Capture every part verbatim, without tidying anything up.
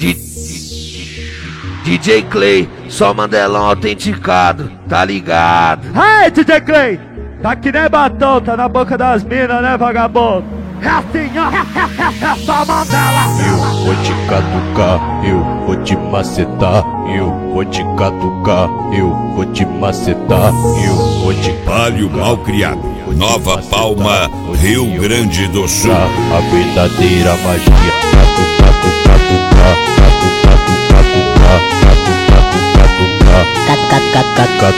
D J Clay, só Mandelão autenticado, tá ligado? Hey, D J Clay, tá que nem batom, tá na boca das minas, né, vagabundo? É assim, ó, é só Mandela. Eu vou te catucar, eu vou te macetar, eu vou te catucar, eu vou te macetar, eu vou te Palio mal criado, Nova Palma, Rio Grande do Sul. A verdadeira magia, catucar, catucar, catucar, catucar, catucar, catucar, catucar,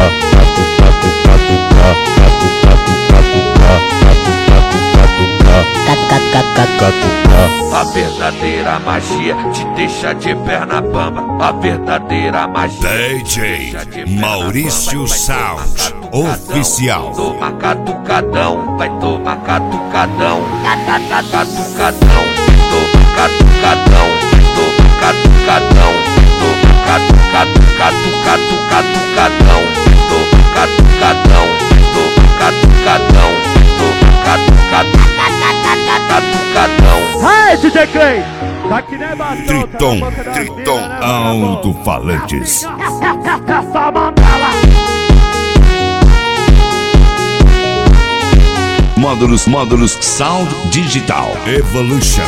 a verdadeira magia te deixa de perna bamba. A verdadeira magia D J Maurício Sound Oficial. Toma catucadão, vai tomar catucadão, catucadão, toma catucadão, toma catucadão, toma catucadão, catucadão, toma catucadão, toma catucadão, toma catucadão. Hey, D J Clay, tá que nem batom, Triton, tá na boca das Triton minas, né, Alto-Falantes. é só Mandela. Módulos, módulos Sound Digital Evolution.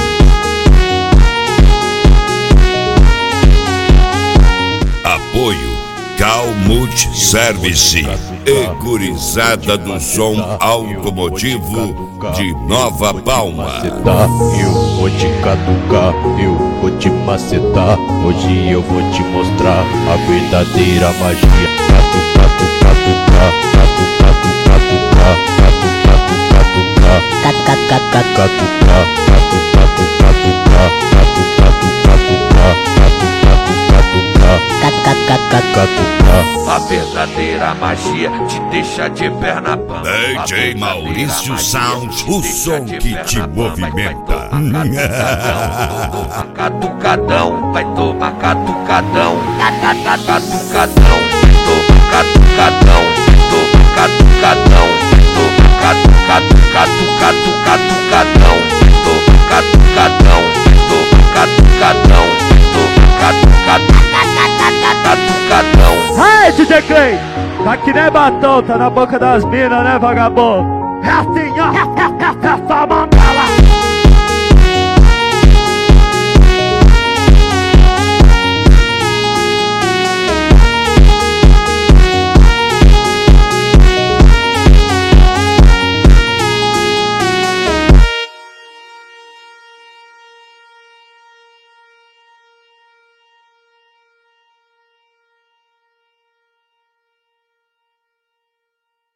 Apoio Cal Multi Service e gurizada do som automotivo de Nova Palma. Eu vou te catucar, eu vou te macetar. Hoje eu vou te mostrar a verdadeira magia. Catucar, catucar, catucar, catucar, catucar, catucar, catucar, a verdadeira magia te deixa de perna bamba. D J Maurício Sound, o som que te movimenta. Catucadão, vai tomar catucadão, catucadão, toma catucadão, toma catucadão, toma catucadão, catucadão, toma catucadão, toma catucadão, toma catucadão. Hey, D J Clay, tá que nem batom, tá na boca das minas, né, vagabundo? É assim, ó, é só Mandela.